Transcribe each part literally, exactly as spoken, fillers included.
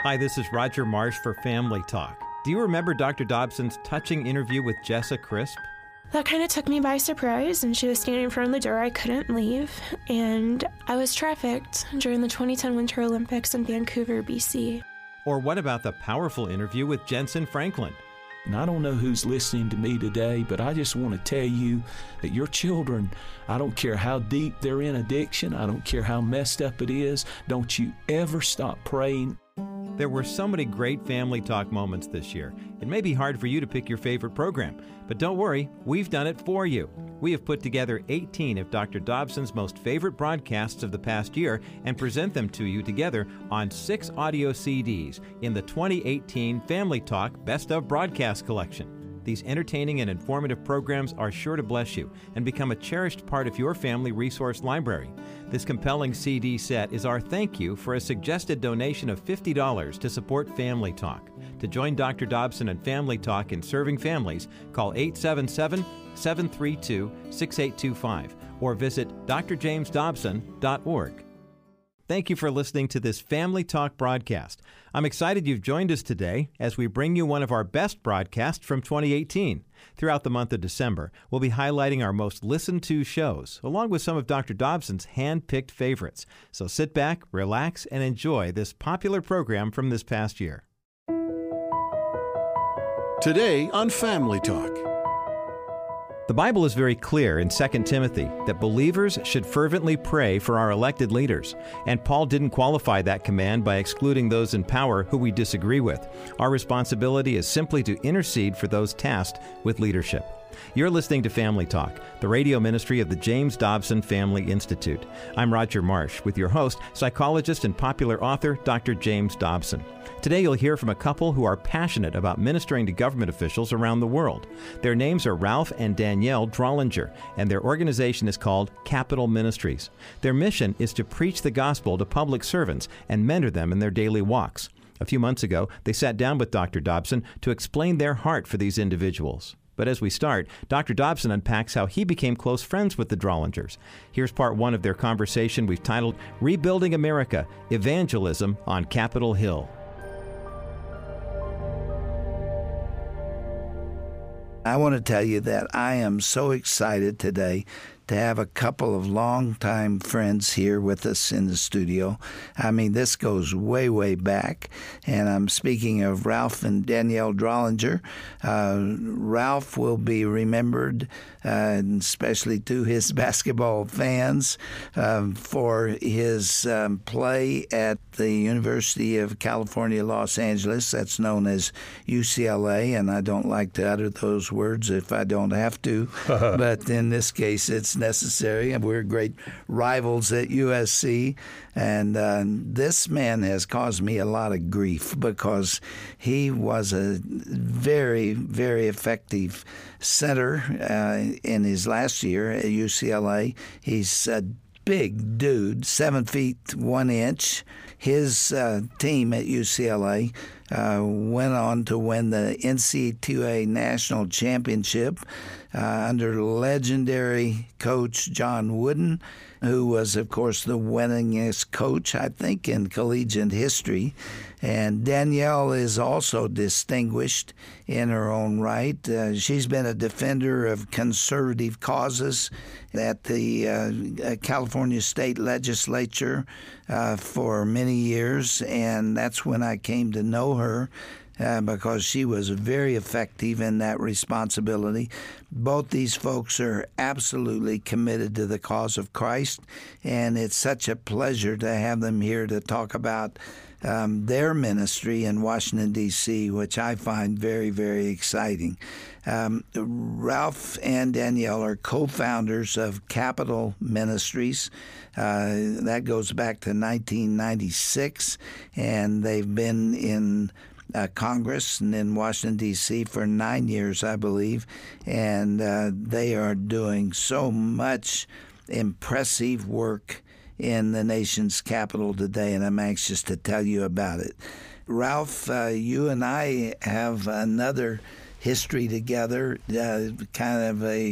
Hi, this is Roger Marsh for Family Talk. Do you remember Doctor Dobson's touching interview with Jessa Crisp? That kind of took me by surprise, and she was standing in front of the door. I couldn't leave, and I was trafficked during the twenty ten Winter Olympics in Vancouver, B C. Or what about the powerful interview with Jensen Franklin? And I don't know who's listening to me today, but I just want to tell you that your children, I don't care how deep they're in addiction, I don't care how messed up it is, don't you ever stop praying. There were so many great Family Talk moments this year. It may be hard for you to pick your favorite program, but don't worry, we've done it for you. We have put together eighteen of Doctor Dobson's most favorite broadcasts of the past year and present them to you together on six audio C Ds in the twenty eighteen Family Talk Best of Broadcast Collection. These entertaining and informative programs are sure to bless you and become a cherished part of your family resource library. This compelling C D set is our thank you for a suggested donation of fifty dollars to support Family Talk. To join Doctor Dobson and Family Talk in serving families, call eight seven seven, seven three two, six eight two five or visit d r james dobson dot org. Thank you for listening to this Family Talk broadcast. I'm excited you've joined us today as we bring you one of our best broadcasts from twenty eighteen. Throughout the month of December, we'll be highlighting our most listened to shows, along with some of Doctor Dobson's hand-picked favorites. So sit back, relax, and enjoy this popular program from this past year. Today on Family Talk. The Bible is very clear in Second Timothy that believers should fervently pray for our elected leaders, and Paul didn't qualify that command by excluding those in power who we disagree with. Our responsibility is simply to intercede for those tasked with leadership. You're listening to Family Talk, the radio ministry of the James Dobson Family Institute. I'm Roger Marsh with your host, psychologist and popular author, Doctor James Dobson. Today you'll hear from a couple who are passionate about ministering to government officials around the world. Their names are Ralph and Danielle Drollinger, and their organization is called Capital Ministries. Their mission is to preach the gospel to public servants and mentor them in their daily walks. A few months ago, they sat down with Doctor Dobson to explain their heart for these individuals. But as we start, Doctor Dobson unpacks how he became close friends with the Drollingers. Here's part one of their conversation we've titled Rebuilding America, Evangelism on Capitol Hill. I want to tell you that I am so excited today to have a couple of longtime friends here with us in the studio. I mean, this goes way, way back. And I'm speaking of Ralph and Danielle Drollinger. Uh, Ralph will be remembered, uh, especially to his basketball fans, um, for his um, play at the University of California, Los Angeles. That's known as U C L A, and I don't like to utter those words if I don't have to. But in this case, it's necessary, and we're great rivals at U S C. And uh, this man has caused me a lot of grief because he was a very, very effective center uh, in his last year at U C L A. He's a big dude, seven feet one inch. His uh, team at U C L A uh, went on to win the N C double A National Championship uh, under legendary coach John Wooden, who was, of course, the winningest coach, I think, in collegiate history. And Danielle is also distinguished in her own right. Uh, she's been a defender of conservative causes at the uh, California State Legislature uh, for many years, and that's when I came to know her. Uh, because she was very effective in that responsibility. Both these folks are absolutely committed to the cause of Christ, and it's such a pleasure to have them here to talk about um, their ministry in Washington, D C, which I find very, very exciting. Um, Ralph and Danielle are co-founders of Capital Ministries. Uh, that goes back to nineteen ninety-six, and they've been in Uh, Congress and in Washington, D C for nine years, I believe, and uh, they are doing so much impressive work in the nation's capital today, and I'm anxious to tell you about it. Ralph, uh, you and I have another history together, uh, kind of a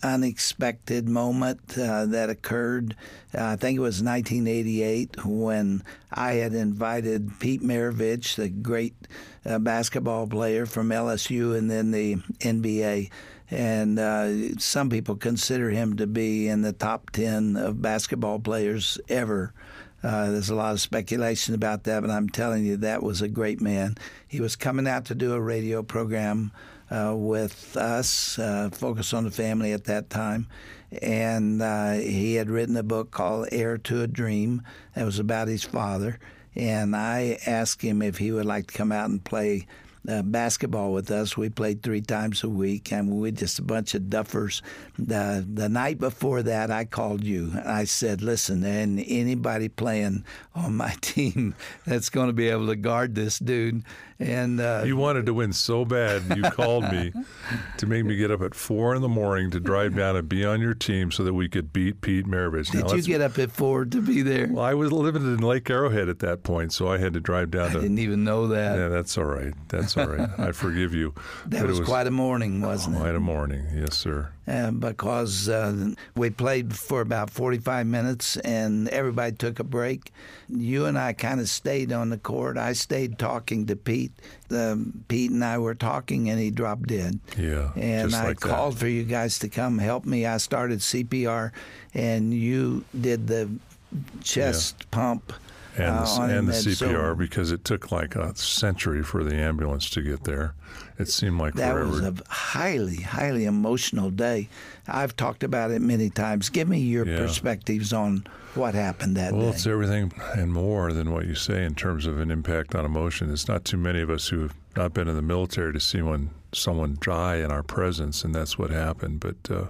unexpected moment uh, that occurred. Uh, I think it was nineteen eighty-eight when I had invited Pete Maravich, the great uh, basketball player from L S U and then the N B A. And uh, some people consider him to be in the top ten of basketball players ever. Uh, there's a lot of speculation about that, but I'm telling you, that was a great man. He was coming out to do a radio program uh, with us, uh, Focus on the Family at that time. And uh, he had written a book called Heir to a Dream that was about his father. And I asked him if he would like to come out and play Uh, basketball with us. We played three times a week, and we were just a bunch of duffers. The, the night before that, I called you. I said, listen, and anybody playing on my team that's going to be able to guard this dude. And uh, you wanted to win so bad, you called me to make me get up at four in the morning to drive down and be on your team so that we could beat Pete Maravich. Did now, you get up at four to be there? Well, I was living in Lake Arrowhead at that point, so I had to drive down. I to, didn't even know that. Yeah, that's all right. That's all right. I forgive you. That was, was quite a morning, wasn't quite it? Quite a morning, yes, sir. Uh, because uh, we played for about forty-five minutes, and everybody took a break. You and I kind of stayed on the court. I stayed talking to Pete. Uh, Pete and I were talking, and he dropped dead. Yeah, and just I like called that. for you guys to come help me. I started C P R, and you did the chest yeah. pump. And the, uh, and the C P R, so, because it took like a century for the ambulance to get there. It seemed like that forever. was a highly, highly emotional day. I've talked about it many times. Give me your yeah. perspectives on what happened that well, day. Well, it's everything and more than what you say in terms of an impact on emotion. It's not too many of us who have not been in the military to see when someone die in our presence, and that's what happened. But uh,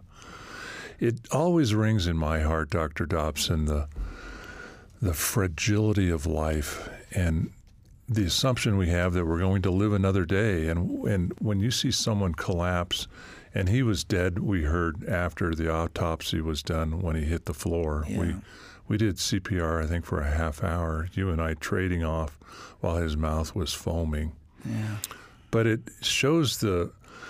it always rings in my heart, Doctor Dobson, the the fragility of life and the assumption we have that we're going to live another day. And, and when you see someone collapse, and he was dead, we heard after the autopsy was done when he hit the floor. Yeah. We we did C P R, I think, for a half hour, you and I trading off while his mouth was foaming. Yeah. But it shows the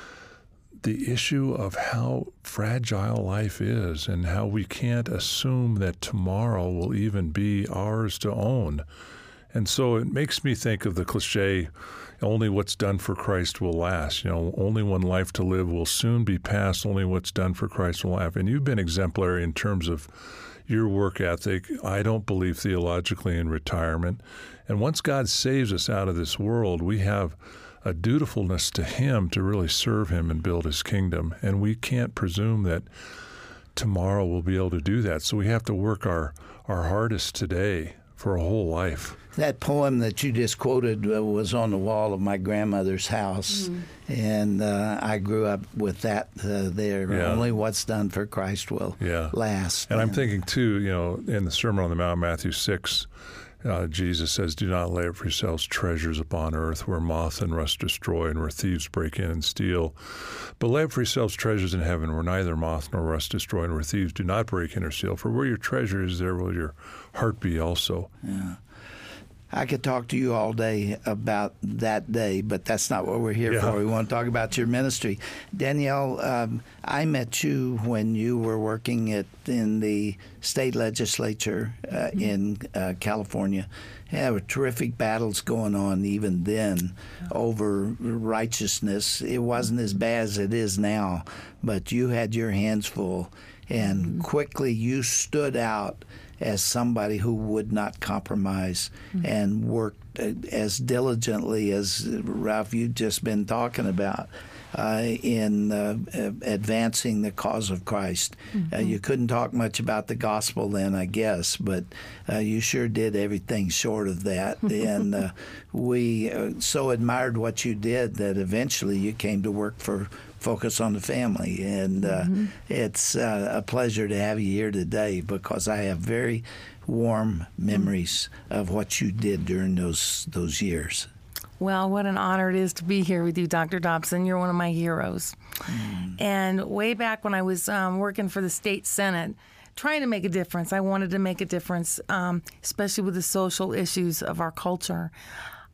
the issue of how fragile life is and how we can't assume that tomorrow will even be ours to own. And so it makes me think of the cliche, only what's done for Christ will last. You know, only one life to live will soon be past, only what's done for Christ will last. And you've been exemplary in terms of your work ethic. I don't believe theologically in retirement. And once God saves us out of this world, we have a dutifulness to Him to really serve Him and build His kingdom. And we can't presume that tomorrow we'll be able to do that. So we have to work our, our hardest today for a whole life. That poem that you just quoted uh, was on the wall of my grandmother's house, mm. and uh, I grew up with that uh, there. Yeah. Only what's done for Christ will yeah. last. And, and I'm thinking, too, you know, in the Sermon on the Mount, Matthew six, Uh, Jesus says, do not lay up for yourselves treasures upon earth where moth and rust destroy and where thieves break in and steal. But lay up for yourselves treasures in heaven where neither moth nor rust destroy and where thieves do not break in or steal. For where your treasure is, there will your heart be also. Yeah. I could talk to you all day about that day, but that's not what we're here yeah. for. We want to talk about your ministry. Danielle, um, I met you when you were working at in the state legislature uh, mm-hmm. in uh, California. There were terrific battles going on even then over righteousness. It wasn't as bad as it is now, but you had your hands full, and mm-hmm. quickly you stood out as somebody who would not compromise mm-hmm. and worked as diligently as Ralph, you've just been talking about uh, in uh, advancing the cause of Christ. Mm-hmm. Uh, you couldn't talk much about the gospel then, I guess, but uh, you sure did everything short of that. and uh, we uh, so admired what you did that eventually you came to work for Focus on the Family, and uh, mm-hmm. it's uh, a pleasure to have you here today because I have very warm memories mm-hmm. of what you did during those those years. Well, what an honor it is to be here with you, Doctor Dobson. You're one of my heroes. Mm. And way back when I was um, working for the state Senate, trying to make a difference, I wanted to make a difference, um, especially with the social issues of our culture.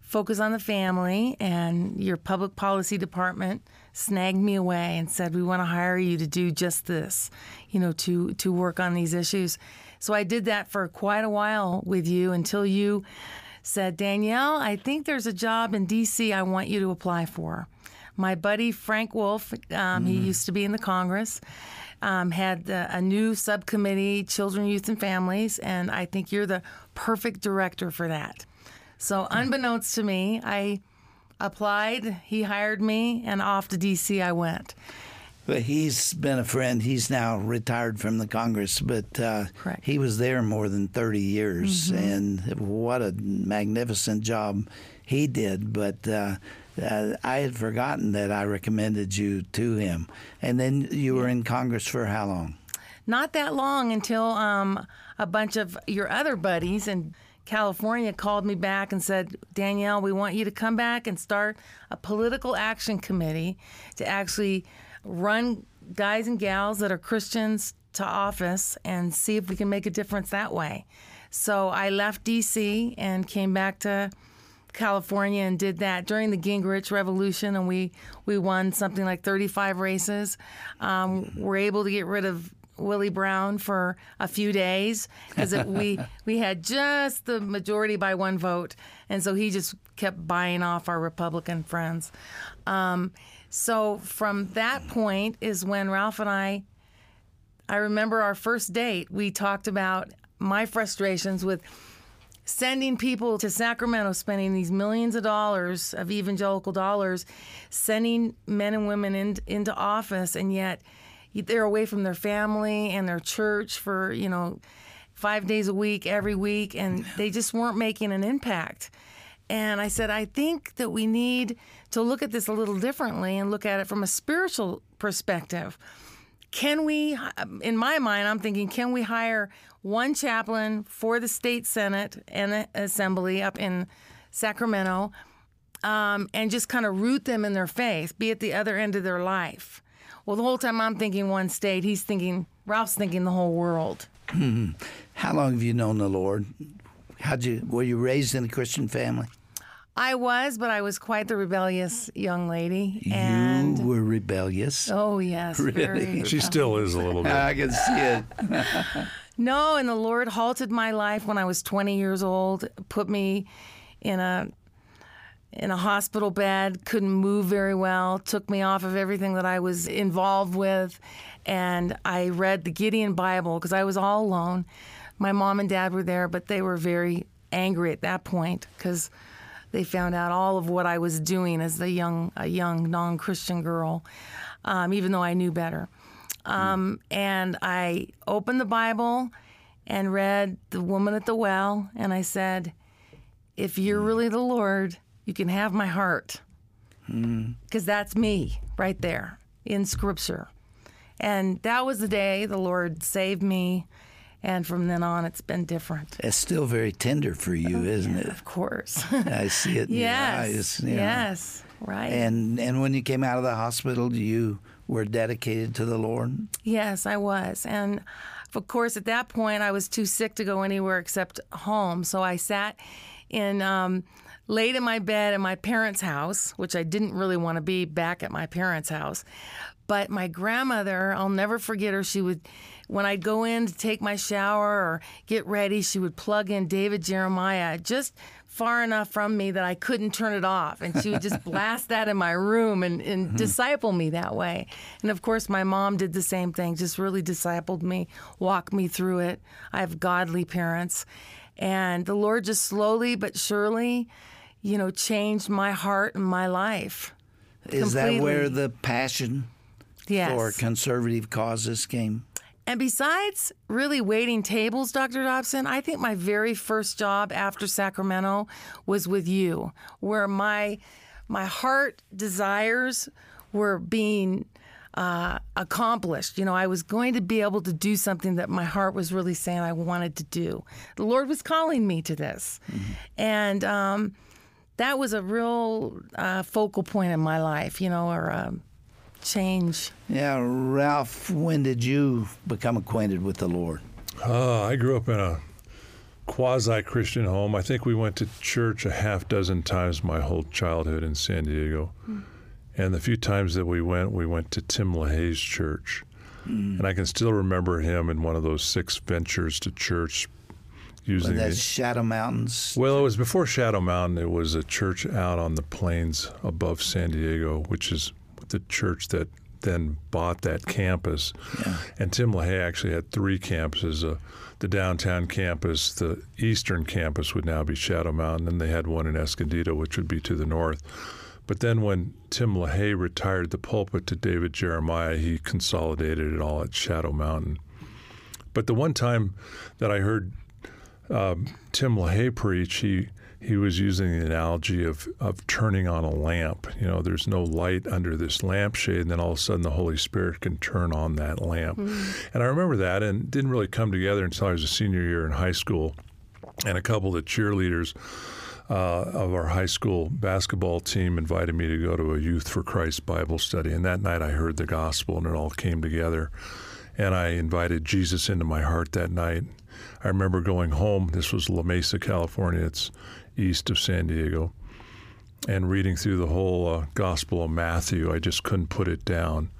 focus on the family, and your public policy department snagged me away and said, we want to hire you to do just this, you know, to, to work on these issues. So I did that for quite a while with you until you said, Danielle, I think there's a job in D C I want you to apply for. My buddy Frank Wolf, um, mm-hmm. he used to be in the Congress, um, had the, a new subcommittee, Children, Youth, and Families, and I think you're the perfect director for that. So unbeknownst to me, I applied, he hired me, and off to D C I went. But he's been a friend. He's now retired from the Congress, but uh, he was there more than thirty years, mm-hmm. and what a magnificent job he did. But uh, uh, I had forgotten that I recommended you to him. And then you were in Congress for how long? Not that long, until um, a bunch of your other buddies in California called me back and said, Danielle, we want you to come back and start a political action committee to actually run guys and gals that are Christians to office and see if we can make a difference that way. So I left D C and came back to California and did that during the Gingrich Revolution, and we, we won something like thirty-five races. Um, we're able to get rid of Willie Brown for a few days because we we had just the majority by one vote, and so he just kept buying off our Republican friends. Um, so from that point is when Ralph and I, I remember our first date, we talked about my frustrations with sending people to Sacramento, spending these millions of dollars of evangelical dollars, sending men and women in, into office, and yet they're away from their family and their church for, you know, five days a week, every week, and they just weren't making an impact. And I said, I think that we need to look at this a little differently and look at it from a spiritual perspective. Can we, in my mind, I'm thinking, can we hire one chaplain for the state Senate and the Assembly up in Sacramento um, and just kind of root them in their faith, be at the other end of their life? Well, the whole time I'm thinking one state, he's thinking, Ralph's thinking the whole world. Mm-hmm. How long have you known the Lord? How'd you, were you raised in a Christian family? I was, but I was quite the rebellious young lady. You and were rebellious? Oh, yes. Really? Very She still is a little bit. I can see it. No, and the Lord halted my life when I was twenty years old, put me in a in a hospital bed, couldn't move very well, took me off of everything that I was involved with, and I read the Gideon Bible because I was all alone. My mom and dad were there, but they were very angry at that point because they found out all of what I was doing as a young, a young non-Christian girl, um, even though I knew better. Um, and I opened the Bible and read The Woman at the Well, and I said, if you're really the Lord, you can have my heart. Because that's me right there in Scripture. And that was the day the Lord saved me. And from then on, it's been different. It's still very tender for you, oh, isn't yeah, it? Of course. I see it in yes. your eyes. Yeah. Yes, right. And and when you came out of the hospital, you were dedicated to the Lord? Yes, I was. And of course, at that point, I was too sick to go anywhere except home. So I sat in, um, laid in my bed in my parents' house, which I didn't really want to be back at my parents' house. But my grandmother, I'll never forget her. She would, when I'd go in to take my shower or get ready, she would plug in David Jeremiah just far enough from me that I couldn't turn it off. And she would just blast that in my room and, and mm-hmm. disciple me that way. And of course, my mom did the same thing, just really discipled me, walked me through it. I have godly parents. And the Lord just slowly but surely, you know, changed my heart and my life. Is completely. That where the passion yes. for conservative causes came? And besides really waiting tables, Doctor Dobson, I think my very first job after Sacramento was with you, where my my heart desires were being uh, accomplished. You know, I was going to be able to do something that my heart was really saying I wanted to do. The Lord was calling me to this. Mm-hmm. And um, that was a real uh, focal point in my life, you know, or um, change. Yeah, Ralph, when did you become acquainted with the Lord? Uh, I grew up in a quasi-Christian home. I think we went to church a half dozen times my whole childhood in San Diego. Mm. And the few times that we went, we went to Tim LaHaye's church. Mm. And I can still remember him in one of those six ventures to church using well, that's the, Shadow Mountains. Well, it was before Shadow Mountain. It was a church out on the plains above San Diego, which is the church that then bought that campus. Yeah. And Tim LaHaye actually had three campuses. Uh, the downtown campus, the eastern campus would now be Shadow Mountain, and they had one in Escondido, which would be to the north. But then when Tim LaHaye retired the pulpit to David Jeremiah, he consolidated it all at Shadow Mountain. But the one time that I heard um, Tim LaHaye preach, he he was using the analogy of, of turning on a lamp. You know, there's no light under this lampshade, and then all of a sudden the Holy Spirit can turn on that lamp. Mm. And I remember that, and it didn't really come together until I was a senior year in high school. And a couple of the cheerleaders uh, of our high school basketball team invited me to go to a Youth for Christ Bible study. And that night I heard the gospel, and it all came together. And I invited Jesus into my heart that night. I remember going home. This was La Mesa, California. It's east of San Diego. And reading through the whole uh, Gospel of Matthew, I just couldn't put it down.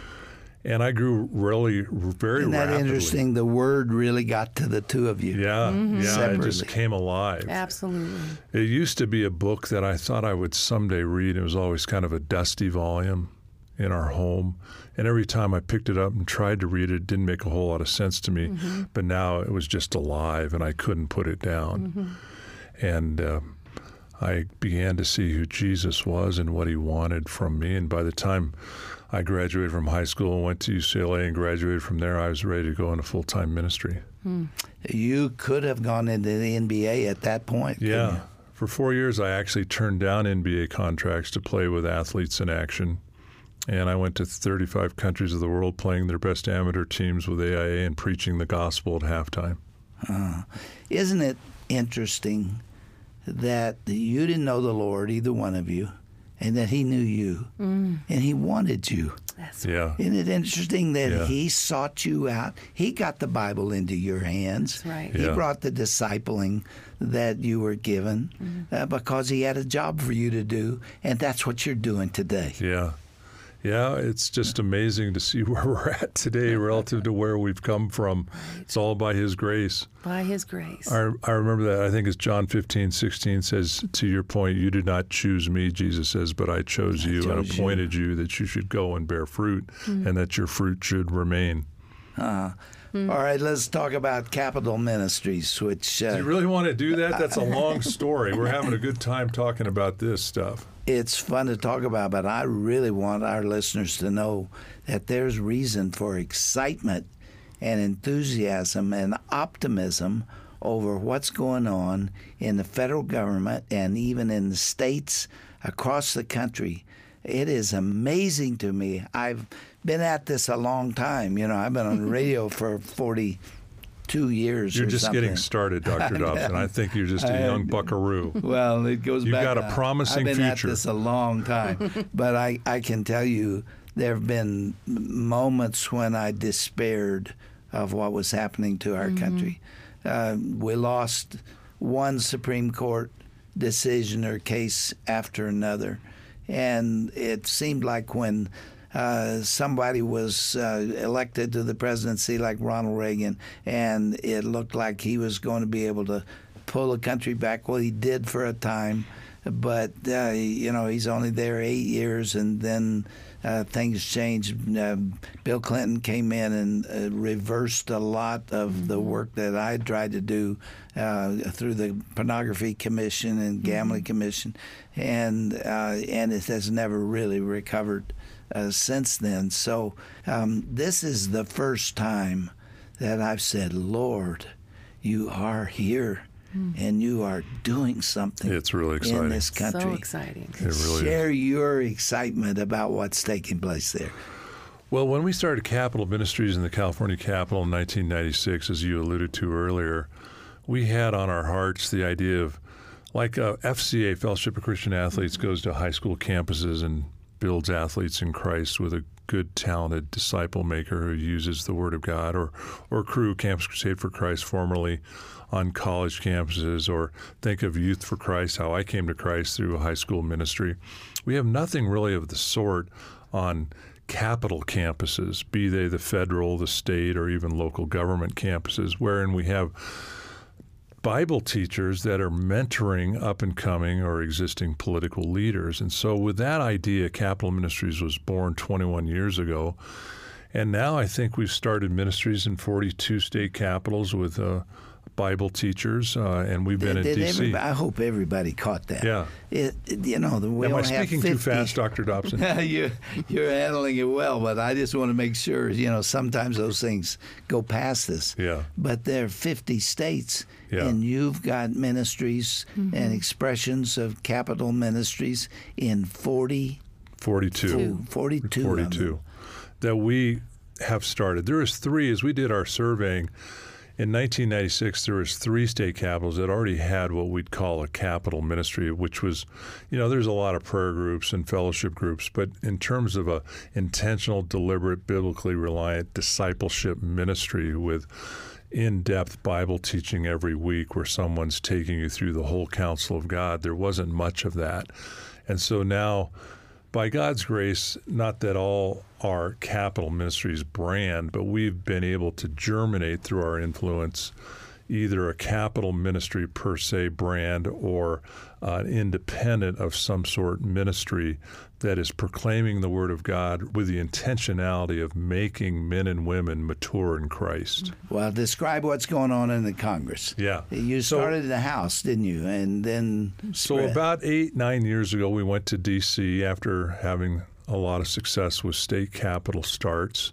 And I grew really, very Isn't that rapidly. interesting? The word really got to the two of you. Yeah, mm-hmm. yeah, Separately. It just came alive. Absolutely. It used to be a book that I thought I would someday read. It was always kind of a dusty volume in our home. And every time I picked it up and tried to read it, it didn't make a whole lot of sense to me. Mm-hmm. But now it was just alive, and I couldn't put it down. Mm-hmm. And uh, I began to see who Jesus was and what he wanted from me. And by the time I graduated from high school and went to U C L A and graduated from there, I was ready to go into full-time ministry. Hmm. You could have gone into the N B A at that point. Yeah. For four years, I actually turned down N B A contracts to play with athletes in action. And I went to thirty-five countries of the world playing their best amateur teams with A I A and preaching the gospel at halftime. Uh, isn't it interesting that you didn't know the Lord, either one of you, and that he knew you, mm. and he wanted you? That's yeah. Isn't it interesting that yeah. he sought you out? He got the Bible into your hands. That's right. He yeah. brought the discipling that you were given mm-hmm. uh, because he had a job for you to do, and that's what you're doing today. Yeah. Yeah, it's just amazing to see where we're at today relative to where we've come from. Right. It's all by his grace. By his grace. I, I remember that. I think it's John fifteen sixteen says, to your point, you did not choose me, Jesus says, but I chose I you chose and appointed you. you that you should go and bear fruit mm. and that your fruit should remain. Uh, mm. All right, let's talk about Capital Ministries, which... Uh, do you really want to do that? That's a long story. We're having a good time talking about this stuff. It's fun to talk about, but I really want our listeners to know that there's reason for excitement and enthusiasm and optimism over what's going on in the federal government and even in the states across the country. It is amazing to me. I've been at this a long time. You know, I've been on the radio for forty-two years You're or just something. getting started, Doctor Dobson. I think you're just a young buckaroo. Well, it goes You've back. got a promising I've been future. at this a long time. But I, I can tell you there have been moments when I despaired of what was happening to our mm-hmm. country. Uh, we lost one Supreme Court decision or case after another. And it seemed like when uh, somebody was uh, elected to the presidency like Ronald Reagan, and it looked like he was going to be able to pull the country back. Well, he did for a time, but, uh, you know, he's only there eight years, and then uh, things changed. Uh, Bill Clinton came in and uh, reversed a lot of mm-hmm. the work that I tried to do uh, through the Pornography Commission and Gambling mm-hmm. Commission, and uh, and it has never really recovered uh, since then. So um, this is the first time that I've said, Lord, you are here. And you are doing something it's really exciting. in this country. So exciting. It really Share is. your excitement about what's taking place there. Well, when we started Capital Ministries in the California Capitol in nineteen ninety-six, as you alluded to earlier, we had on our hearts the idea of, like uh, F C A, Fellowship of Christian Athletes, goes to high school campuses and builds athletes in Christ with a good, talented disciple maker who uses the Word of God, or or Cru, Campus Crusade for Christ, formerly on college campuses, or think of Youth for Christ, how I came to Christ through a high school ministry. We have nothing really of the sort on capital campuses, be they the federal, the state, or even local government campuses, wherein we have Bible teachers that are mentoring up-and-coming or existing political leaders. And so with that idea, Capital Ministries was born twenty-one years ago. And now I think we've started ministries in forty-two state capitals with uh, Bible teachers, uh, and we've been did, in did D C I hope everybody caught that. Yeah. It, it, you know, the, we Am I only have speaking fifty. too fast, Doctor Dobson? you're, you're handling it well, but I just want to make sure, you know, sometimes those things go past us. Yeah. But there are fifty states, Yeah. and you've got ministries Mm-hmm. and expressions of capital ministries in forty, forty-two. forty-two. of them. forty-two that we have started. There is three, as we did our surveying, in nineteen ninety-six, there was three state capitals that already had what we'd call a capital ministry, which was, you know, there's a lot of prayer groups and fellowship groups, but in terms of a intentional, deliberate, biblically reliant discipleship ministry with in-depth Bible teaching every week where someone's taking you through the whole counsel of God, there wasn't much of that. And so now, by God's grace, not that all our capital ministries brand, but we've been able to germinate through our influence either a capital ministry per se brand or uh, independent of some sort ministry that is proclaiming the Word of God with the intentionality of making men and women mature in Christ. Well, describe what's going on in the Congress. Yeah. You So- started in the House, didn't you? And then So spread. about eight, nine years ago, we went to D C after having a lot of success with state capital starts.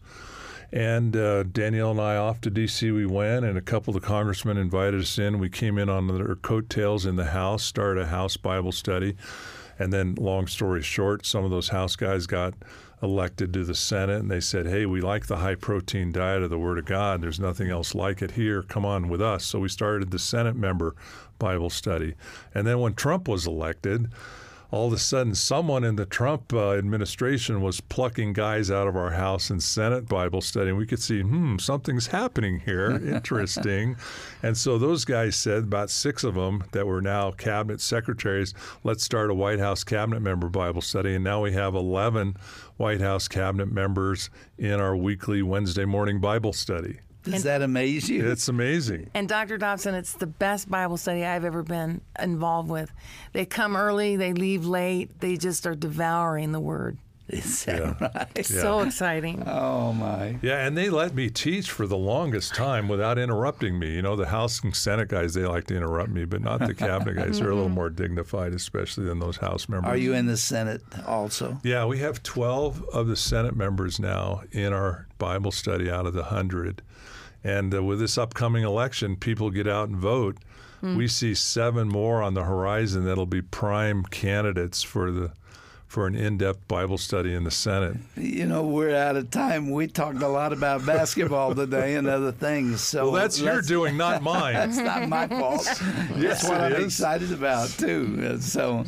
And uh, Danielle and I off to D C we went, and a couple of the congressmen invited us in. We came in on their coattails in the House, started a House Bible study. And then, long story short, some of those House guys got elected to the Senate, and they said, hey, we like the high-protein diet of the Word of God. There's nothing else like it here. Come on with us. So we started the Senate member Bible study. And then when Trump was elected, all of a sudden, someone in the Trump uh, administration was plucking guys out of our House and Senate Bible study. And we could see, hmm, something's happening here. Interesting. And so those guys said, about six of them that were now cabinet secretaries, let's start a White House cabinet member Bible study. And now we have eleven White House cabinet members in our weekly Wednesday morning Bible study. Does that amaze you? It's amazing. And Doctor Dobson, it's the best Bible study I've ever been involved with. They come early, they leave late, they just are devouring the Word. Is that Yeah. right? It's so exciting. Oh, my. Yeah, and they let me teach for the longest time without interrupting me. You know, the House and Senate guys, they like to interrupt me, but not the cabinet guys. They're a little more dignified, especially than those House members. Are you in the Senate also? Yeah, we have twelve of the Senate members now in our Bible study out of the one hundred. And uh, with this upcoming election, people get out and vote. Mm. We see seven more on the horizon that'll be prime candidates for the for an in-depth Bible study in the Senate. You know, we're out of time. We talked a lot about basketball today and other things. So Well, that's your let's- doing, not mine. That's not my fault. Yes, That's what it I'm is. excited about, too. Uh, So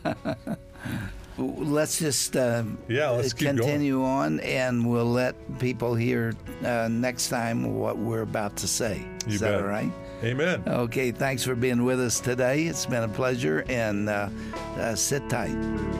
let's just uh, Yeah, let's keep going. continue on, and we'll let people hear uh, next time what we're about to say. You Is bet. that all right? Amen. Okay, thanks for being with us today. It's been a pleasure, and uh, uh, sit tight.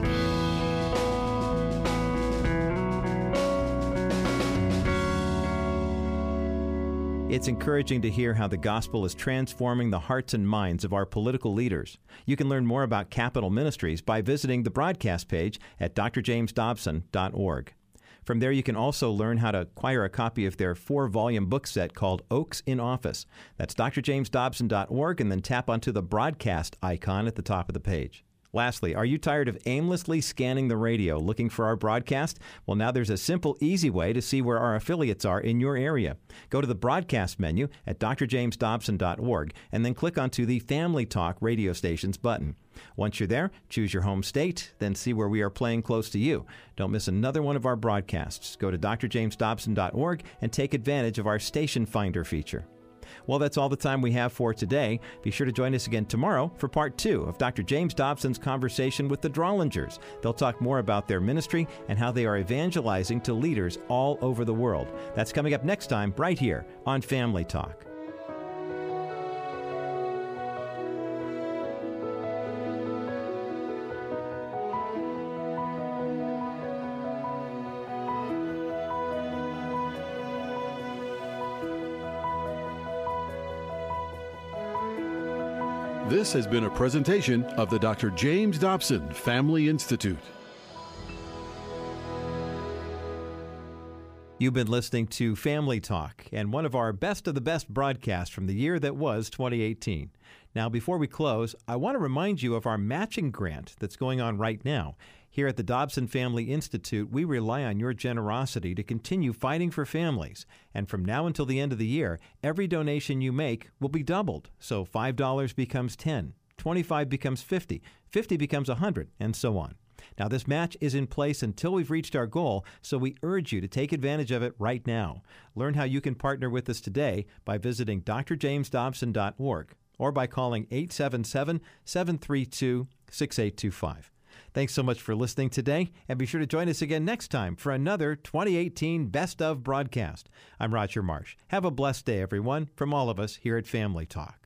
It's encouraging to hear how the gospel is transforming the hearts and minds of our political leaders. You can learn more about Capital Ministries by visiting the broadcast page at d r james dobson dot org. From there, you can also learn how to acquire a copy of their four-volume book set called Oaks in Office. That's d r james dobson dot org, and then tap onto the broadcast icon at the top of the page. Lastly, are you tired of aimlessly scanning the radio looking for our broadcast? Well, now there's a simple, easy way to see where our affiliates are in your area. Go to the broadcast menu at d r james dobson dot org and then click onto the Family Talk radio stations button. Once you're there, choose your home state, then see where we are playing close to you. Don't miss another one of our broadcasts. Go to d r james dobson dot org and take advantage of our Station Finder feature. Well, that's all the time we have for today. Be sure to join us again tomorrow for part two of Doctor James Dobson's conversation with the Drollingers. They'll talk more about their ministry and how they are evangelizing to leaders all over the world. That's coming up next time right here on Family Talk. This has been a presentation of the Doctor James Dobson Family Institute. You've been listening to Family Talk and one of our best of the best broadcasts from the year that was twenty eighteen. Now, before we close, I want to remind you of our matching grant that's going on right now. Here at the Dobson Family Institute, we rely on your generosity to continue fighting for families. And from now until the end of the year, every donation you make will be doubled. So five dollars becomes ten dollars, twenty-five dollars becomes fifty dollars, fifty dollars becomes one hundred dollars, and so on. Now, this match is in place until we've reached our goal, so we urge you to take advantage of it right now. Learn how you can partner with us today by visiting d r james dobson dot org or by calling eight seven seven, seven three two, six eight two five. Thanks so much for listening today, and be sure to join us again next time for another twenty eighteen Best of broadcast. I'm Roger Marsh. Have a blessed day, everyone, from all of us here at Family Talk.